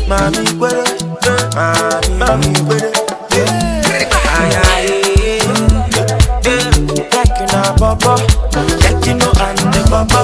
Mami quere, mami quere. Ay ay, like you know papa, like you know I'm the papa.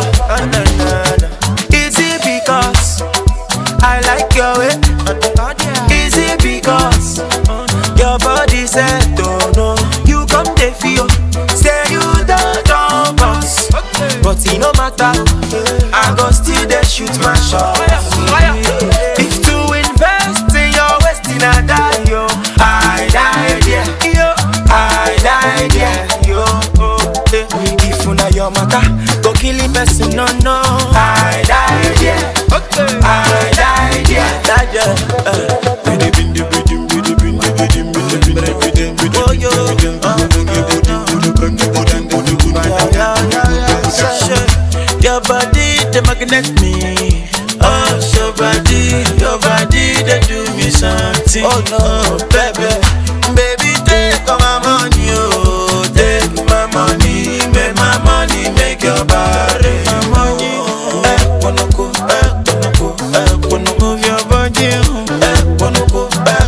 Is it because I like your way? Is it because your body said don't know? You come to feel, say you don't boss, but it no matter. I go still there shoot my shot. If to invest in your waist in a die, yo, I die there, yo, I die there, yo. If una your matter, go kill the person, no. I die there, I die there, oh yo, your body, they magnet me. Oh, your body, they do me something. Oh no, baby, take all my money, oh, take my money, make your body. My money, wanna move your body, wanna go.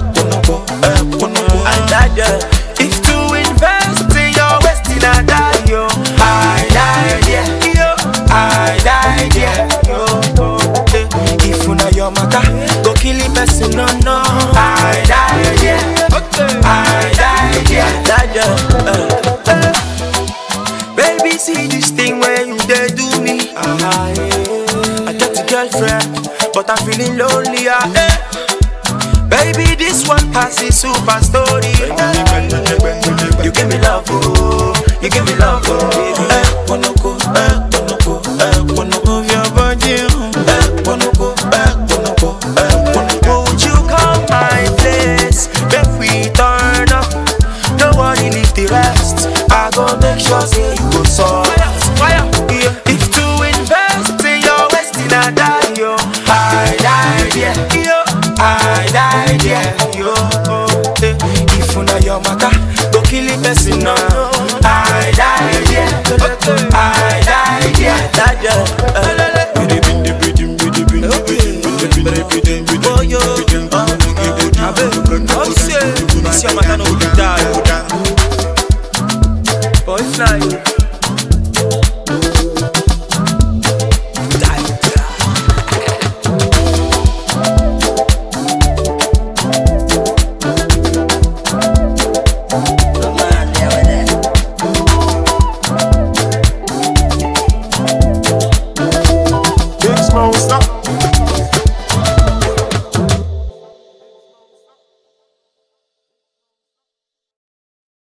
I die. If to invest in your waist in a die, yo, I die there, yo, I die there, yo. If una your matter, go kill the person, no. I die there, I die there, baby, see this thing where you they do me. I got a girlfriend, but I'm feeling lonely. Baby, this one passes super story. You give me love, oh, you give me love, oh. Wanna go, wanna move your body, wanna go, would you come my place? Make we turn up, nobody leave the rest. I go make sure say you go soft. If to invest in your waist in a die, yo, I die there, yo, I die there, yo. If una your matter, go kill the person, no. I die there, I die there, oh yo, this your matter no be die. Boy fly, Big Smoke, stop.